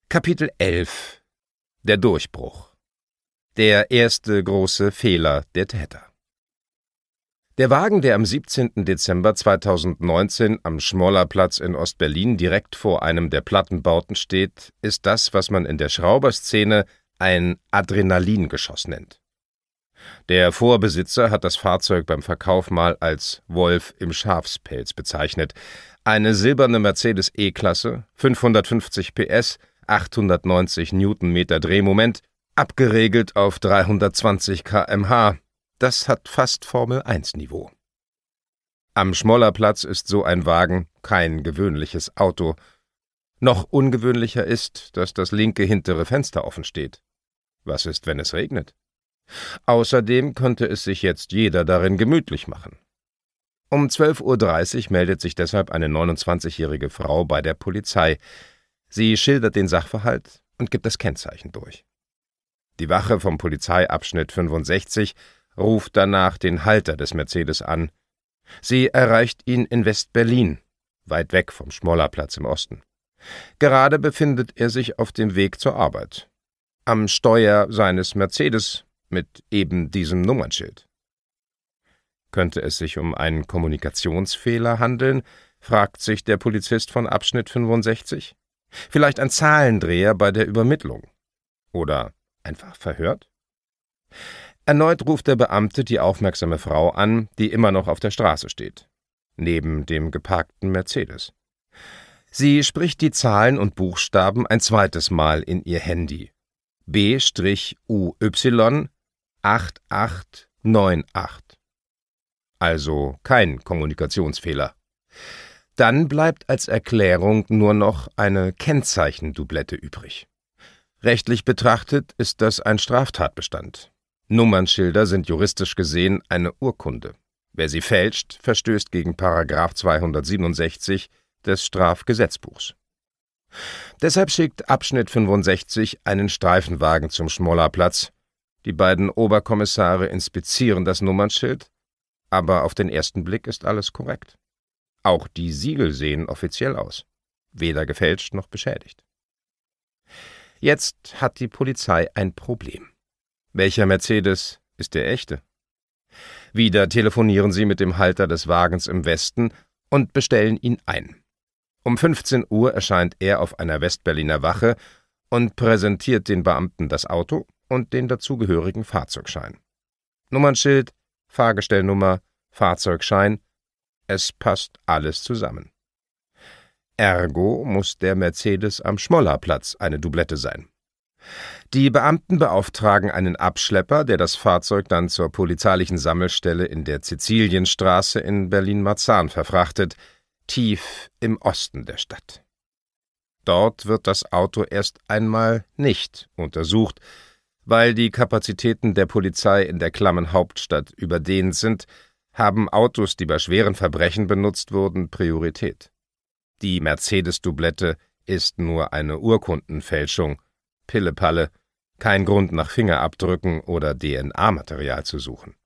Kapitel 11 – Der Durchbruch. Der erste große Fehler der Täter. Der Wagen, der am 17. Dezember 2019 am Schmollerplatz in Ostberlin direkt vor einem der Plattenbauten steht, ist das, was man in der Schrauberszene ein Adrenalingeschoss nennt. Der Vorbesitzer hat das Fahrzeug beim Verkauf mal als Wolf im Schafspelz bezeichnet. Eine silberne Mercedes E-Klasse, 550 PS, 890 Newtonmeter Drehmoment, abgeregelt auf 320 km/h. Das hat fast Formel-1-Niveau. Am Schmollerplatz ist so ein Wagen kein gewöhnliches Auto. Noch ungewöhnlicher ist, dass das linke hintere Fenster offen steht. Was ist, wenn es regnet? Außerdem könnte es sich jetzt jeder darin gemütlich machen. Um 12:30 Uhr meldet sich deshalb eine 29-jährige Frau bei der Polizei. Sie schildert den Sachverhalt und gibt das Kennzeichen durch. Die Wache vom Polizeiabschnitt 65 ruft danach den Halter des Mercedes an. Sie erreicht ihn in West-Berlin, weit weg vom Schmollerplatz im Osten. Gerade befindet er sich auf dem Weg zur Arbeit. Am Steuer seines Mercedes mit eben diesem Nummernschild. Könnte es sich um einen Kommunikationsfehler handeln, fragt sich der Polizist von Abschnitt 65. Vielleicht ein Zahlendreher bei der Übermittlung. Oder einfach verhört? Erneut ruft der Beamte die aufmerksame Frau an, die immer noch auf der Straße steht, neben dem geparkten Mercedes. Sie spricht die Zahlen und Buchstaben ein zweites Mal in ihr Handy. B-UY 8898. Also kein Kommunikationsfehler. Dann bleibt als Erklärung nur noch eine Kennzeichendoublette übrig. Rechtlich betrachtet ist das ein Straftatbestand. Nummernschilder sind juristisch gesehen eine Urkunde. Wer sie fälscht, verstößt gegen § 267 des Strafgesetzbuchs. Deshalb schickt Abschnitt 65 einen Streifenwagen zum Schmollerplatz. Die beiden Oberkommissare inspizieren das Nummernschild, aber auf den ersten Blick ist alles korrekt. Auch die Siegel sehen offiziell aus, weder gefälscht noch beschädigt. Jetzt hat die Polizei ein Problem. Welcher Mercedes ist der echte? Wieder telefonieren sie mit dem Halter des Wagens im Westen und bestellen ihn ein. Um 15 Uhr erscheint er auf einer Westberliner Wache und präsentiert den Beamten das Auto und den dazugehörigen Fahrzeugschein. Nummernschild, Fahrgestellnummer, Fahrzeugschein, es passt alles zusammen. Ergo muss der Mercedes am Schmollerplatz eine Doublette sein. Die Beamten beauftragen einen Abschlepper, der das Fahrzeug dann zur polizeilichen Sammelstelle in der Cäcilienstraße in Berlin-Marzahn verfrachtet, tief im Osten der Stadt. Dort wird das Auto erst einmal nicht untersucht, weil die Kapazitäten der Polizei in der klammen Hauptstadt überdehnt sind, haben Autos, die bei schweren Verbrechen benutzt wurden, Priorität. Die Mercedes-Doublette ist nur eine Urkundenfälschung, Pillepalle, kein Grund nach Fingerabdrücken oder DNA-Material zu suchen.